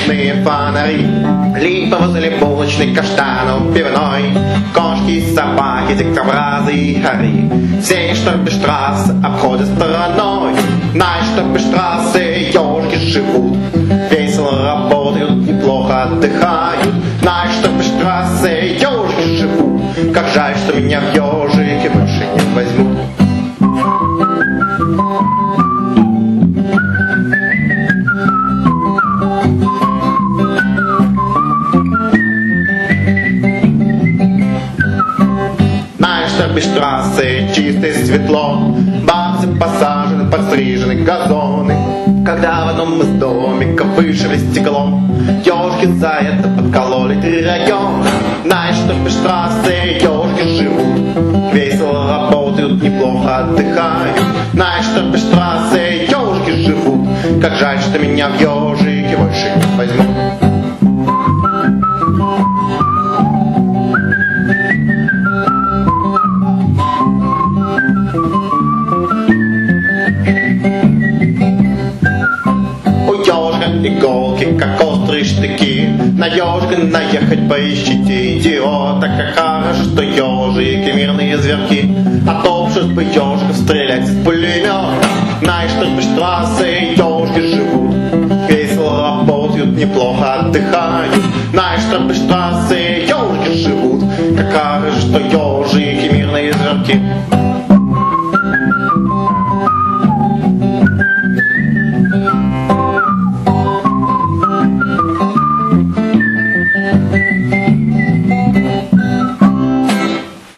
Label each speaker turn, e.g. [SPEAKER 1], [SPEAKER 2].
[SPEAKER 1] уличные фонари, липа возле булочной, каштанов пивной, кошки, собаки, дикобразы и хари. Все штоппештрассе обходят стороной, на штоппештрассе ежики живут, весело работают, неплохо отдыхают. На штоппештрассе ежики живут, как жаль, что меня в ежики больше не возьмут. Штоппештрассе чисто и светло, бабцы посажены, подстрижены газоны. Когда в одном из домиков вышибли стекло, ежики за это подкололи 3 района. На штоппештрассе ежики живут, весело работают, неплохо отдыхают. На штоппештрассе ежики живут, как жаль, что меня в ежики больше не возьмут. Иголки, как острые штыки, на ежика наехать поищите идиота. Как хорошо, что ежики мирные зверки, а то уж бы ежиков стрелять из пулемета. На штоппештрассе ежики живут, весело работают, неплохо отдыхают. На штоппештрассе ежики живут, как хорошо, что ежики мирные зверки.